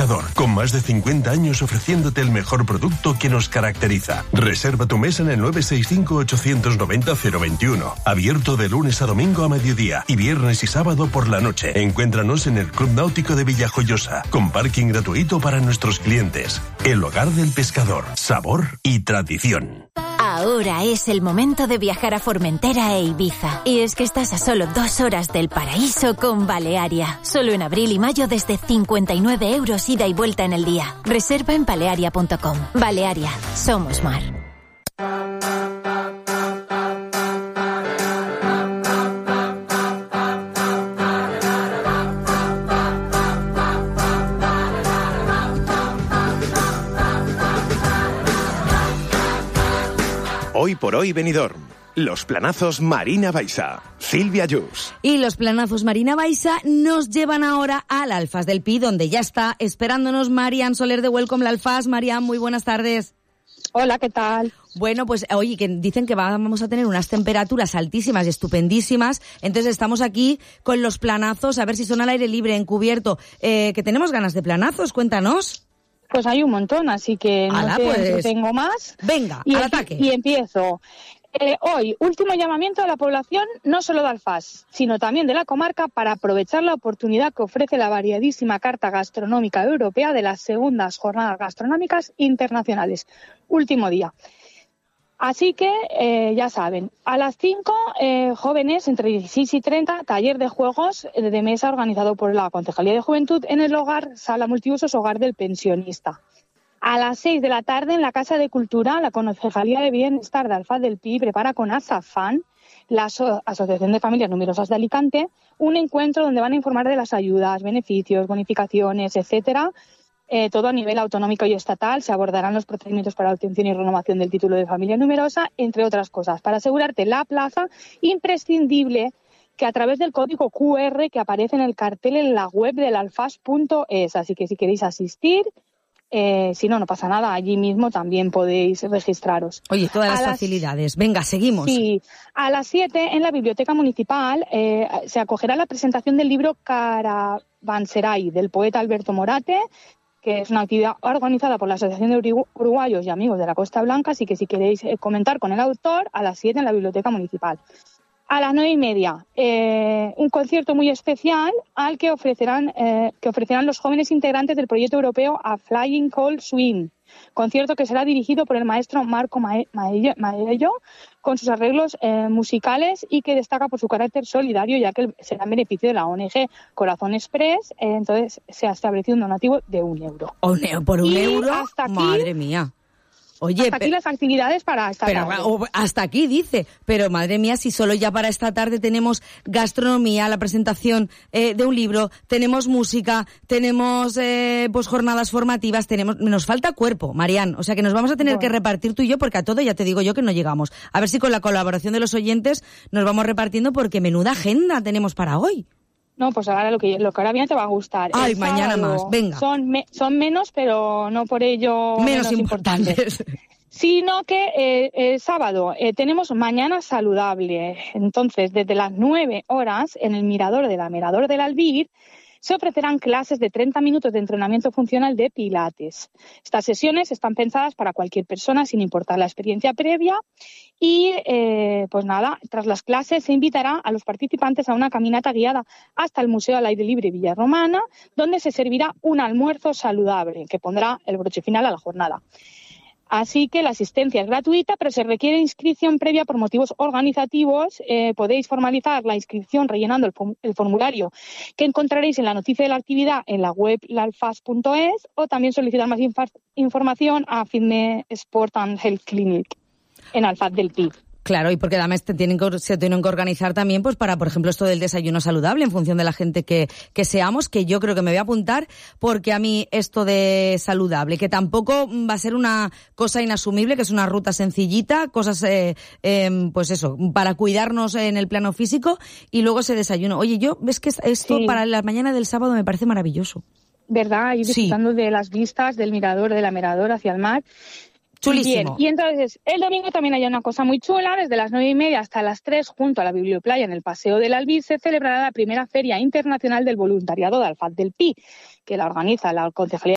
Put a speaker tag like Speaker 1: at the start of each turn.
Speaker 1: Pescador, con más de 50 años ofreciéndote el mejor producto que nos caracteriza. Reserva tu mesa en el 965-890-021. Abierto de lunes a domingo a mediodía y viernes y sábado por la noche. Encuéntranos en el Club Náutico de Villajoyosa, con parking gratuito para nuestros clientes. El hogar del pescador, sabor y tradición.
Speaker 2: Ahora es el momento de viajar a Formentera e Ibiza. Y es que estás a solo 2 horas del paraíso con Balearia. Solo en abril y mayo desde 59 € ida y vuelta en el día. Reserva en balearia.com. Balearia, somos mar.
Speaker 3: Hoy por hoy Benidorm. Los planazos Marina Baixa. Silvia Yus.
Speaker 4: Y los planazos Marina Baixa nos llevan ahora al Alfas del Pi, donde ya está esperándonos Marian Soler de Welcome la Alfas. Marian, muy buenas tardes.
Speaker 5: Hola, ¿qué tal?
Speaker 4: Bueno, pues oye, que dicen que vamos a tener unas temperaturas altísimas y estupendísimas, entonces estamos aquí con los planazos, a ver si son al aire libre, encubierto. Que tenemos ganas de planazos, cuéntanos.
Speaker 5: Pues hay un montón, así que no tengo más.
Speaker 4: Venga, al ataque.
Speaker 5: Y empiezo. Hoy, último llamamiento a la población, no solo de Alfás, sino también de la comarca, para aprovechar la oportunidad que ofrece la variadísima carta gastronómica europea de las segundas jornadas gastronómicas internacionales. Último día. Así que, ya saben, a las 5, jóvenes entre 16 y 30, taller de juegos de mesa organizado por la Concejalía de Juventud en el hogar, sala multiusos, hogar del pensionista. A las 6 de la tarde, en la Casa de Cultura, la Concejalía de Bienestar de Alfaz del Pi prepara con Azafán, la Asociación de Familias Numerosas de Alicante, un encuentro donde van a informar de las ayudas, beneficios, bonificaciones, etcétera. Todo a nivel autonómico y estatal. Se abordarán los procedimientos para la obtención y renovación del título de familia numerosa, entre otras cosas. Para asegurarte la plaza, imprescindible que a través del código QR que aparece en el cartel en la web del alfas.es. Así que si queréis asistir, si no pasa nada, allí mismo también podéis registraros.
Speaker 4: Oye, todas las facilidades. Venga, seguimos.
Speaker 5: Sí, a las 7 en la Biblioteca Municipal se acogerá la presentación del libro Caravanserai del poeta Alberto Morate, que es una actividad organizada por la Asociación de Uruguayos y Amigos de la Costa Blanca, así que si queréis comentar con el autor, a las 7 en la Biblioteca Municipal. A las 9:30, un concierto muy especial al que ofrecerán los jóvenes integrantes del proyecto europeo A Flying Cold Swing. Concierto que será dirigido por el maestro Marco Maello, con sus arreglos musicales, y que destaca por su carácter solidario, ya que será en beneficio de la ONG Corazón Express. Entonces se ha establecido un donativo de €1.
Speaker 4: ¿Por €1?
Speaker 5: Hasta aquí,
Speaker 4: madre mía. Oye,
Speaker 5: hasta aquí las actividades para esta tarde.
Speaker 4: Hasta aquí dice, pero madre mía, si solo ya para esta tarde tenemos gastronomía, la presentación de un libro, tenemos música, tenemos pues jornadas formativas, nos falta cuerpo, Marian, o sea que nos vamos a tener que repartir tú y yo, porque a todo ya te digo yo que no llegamos. A ver si con la colaboración de los oyentes nos vamos repartiendo, porque menuda agenda tenemos para hoy.
Speaker 5: No, pues ahora lo que ahora bien te va a gustar.
Speaker 4: Ay, mañana más, venga.
Speaker 5: Son menos, pero no por ello
Speaker 4: menos importantes.
Speaker 5: Sino que el sábado tenemos Mañana Saludable. Entonces, desde las 9 horas, en el Mirador del Albir, se ofrecerán clases de 30 minutos de entrenamiento funcional de pilates. Estas sesiones están pensadas para cualquier persona, sin importar la experiencia previa. Y, pues nada, tras las clases se invitará a los participantes a una caminata guiada hasta el Museo al Aire Libre Villarromana, donde se servirá un almuerzo saludable que pondrá el broche final a la jornada. Así que la asistencia es gratuita, pero se requiere inscripción previa por motivos organizativos. Podéis formalizar la inscripción rellenando el formulario que encontraréis en la noticia de la actividad en la web lalfas.es, o también solicitar más información a Fitness Sport and Health Clinic en Alfaz del Pi.
Speaker 4: Claro, y porque además se tienen que organizar también, pues para, por ejemplo, esto del desayuno saludable en función de la gente que seamos, que yo creo que me voy a apuntar, porque a mí esto de saludable, que tampoco va a ser una cosa inasumible, que es una ruta sencillita, cosas, pues eso, para cuidarnos en el plano físico, y luego ese desayuno. Oye, ves que esto para la mañana del sábado me parece maravilloso.
Speaker 5: ¿Verdad? Ir disfrutando de las vistas del mirador, de la mirador hacia el mar.
Speaker 4: Chulísimo.
Speaker 5: Bien, y entonces el domingo también hay una cosa muy chula. Desde las 9:30 hasta las 3, junto a la Biblioplaya en el Paseo del Albir, se celebrará la primera Feria Internacional del Voluntariado de Alfaz del Pi, que la organiza la Concejalía